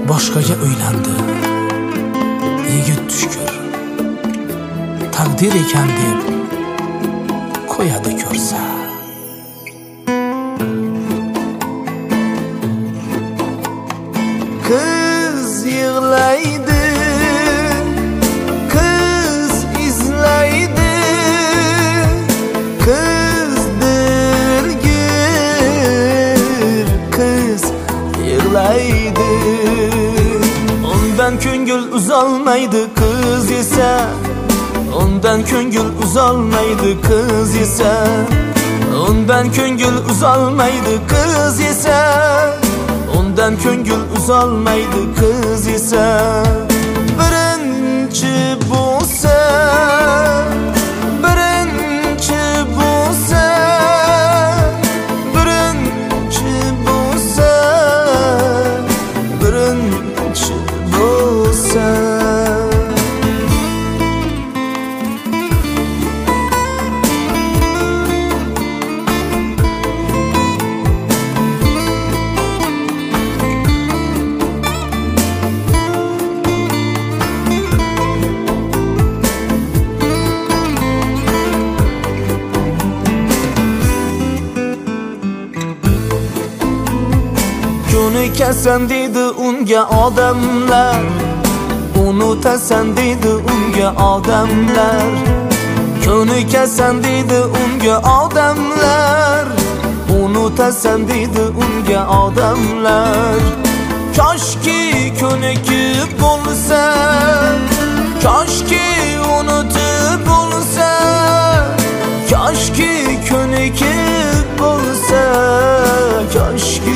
boshqaga uylandi. Yigit tushkur taqdir ekan deb qo'yadi ko'rsa. Kız yig'laydi, kız izlaydi, kızdır gül, kız yig'laydi. Ondan ko'ngil uzolmaydi kız esa, ondan ko'ngil uzolmaydi kız esa, ondan ko'ngil uzolmaydi kız esa, ondan ko'ngil uzolmaydi kız esa. Birinchi bo'lsa, birinchi bo'lsa, birinchi bo'lsa, birinchi bo'lsa. Unutasan deydi unga odamlar, unutasan deydi unga odamlar, unutasan deydi unga odamlar, unutasan deydi unga odamlar. Koshki ko'nikib bo'lsa, koshki unutib bo'lsa, koshki ko'nikib bo'lsa, koshki